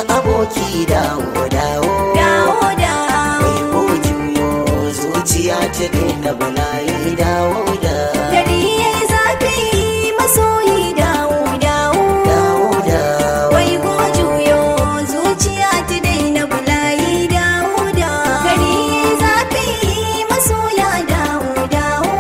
aboki dawo dawo dawo da mai ko juyo zuciya ta daina bala'i dawo da gari yayi zafi masoyi dawo dawo dawo da wai go juyo zuciya ta daina bala'i dawo da gari yayi zafi masoya dawo dawo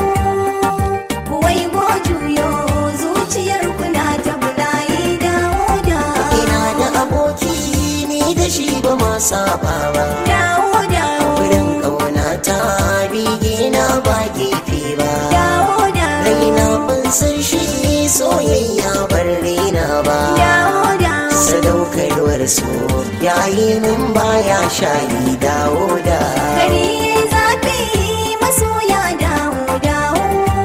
wai go juyo zuciyar kuna ta bala'i dawo da ina da aboki ni da shi ba ma saba ba dawo dawo wurin ƙauna ta bige na ba gefe ba dawo dawo raina ban san shi soyayya bar raina ba dawo dawo sadaukarwar so yayi min baya shayi dawo da gari yayi zafi masoya dawo dawo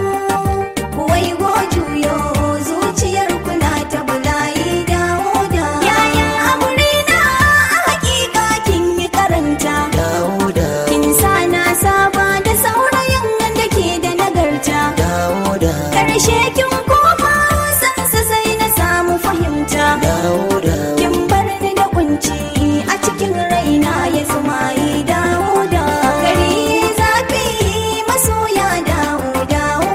wai go juyo zuciyar kuna ta bala'i dawo da yayin aure na a hakika kin yi karanta dawo da kin sa na saba da saurayin da ke da nagarta dawo da karshe kin koma sansa sai na samu fahimta dawo da kin bar ni da kunci a cikin raina ya sumayi dawo da gari zafi masoya dawo dawo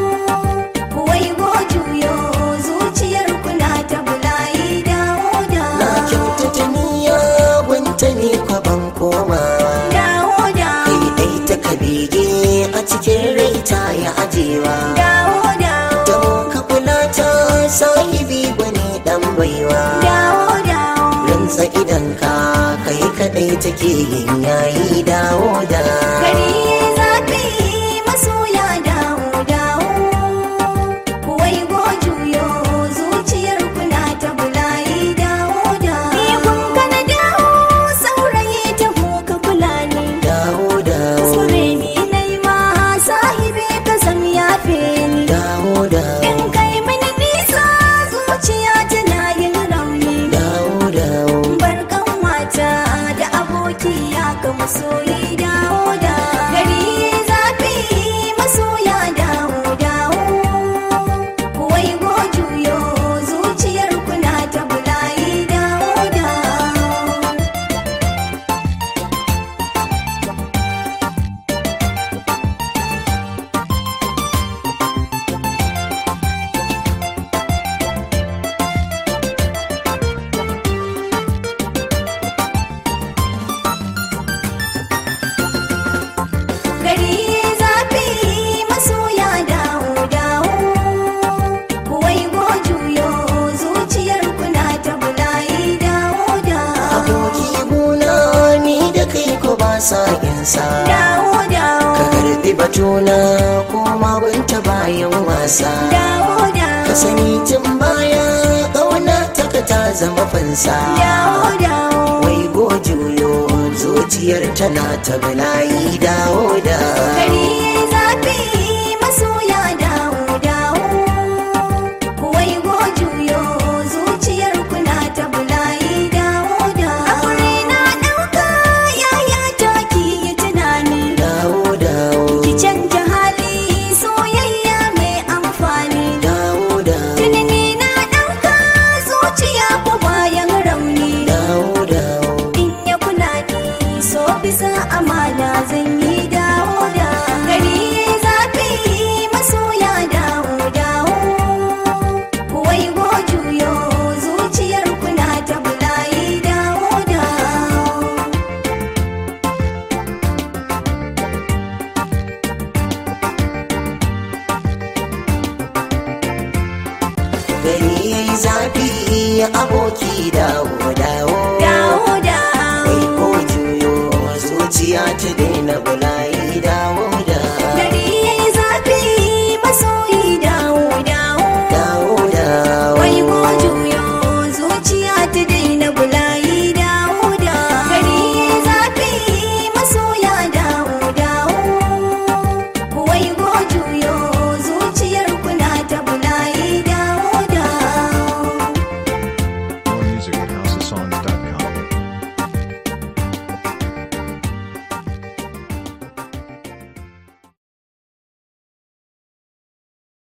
wai go juyo zuciyar kuna ta bulayi dawo da na kyautata niyya gunta ne kwa ban koma dawo da kai dai ta kabege a cikin rai ta ya ajewa dawo da don ka kula ta sahibi gwani dan baiwa dawo da rantsa idan ka kai kadai take yin yayi dawo da gari zafi masoya dawo dawo wai go juyo zuciyar kuna ta bulayi dawo da ni kun kana dawo saurayi ta ka kula ni dawo da sure ni nai ma sahibi ka san yafe ni dawo da in kai mini nisa zuciya tana yin rauni dawo da barkan mata da aboki ya ga masoyi dawo da gari zafi masoya dawo dawo wai go juyo zuciyar kuna ta bulayi dawo da gari zafi masoya dawo dawo wai go juyo zuciyar kuna ta bulayi dawo da aboki guna ni da kai ko ba sa insa dawo dawo ka karbi batuna ko mabunta bayan wasa dawo dawo ka sani tun baya ƙauna ta ka ta zama fansa dawo dawo wai go juyo zuciyar tana ta bala'i dawo da gari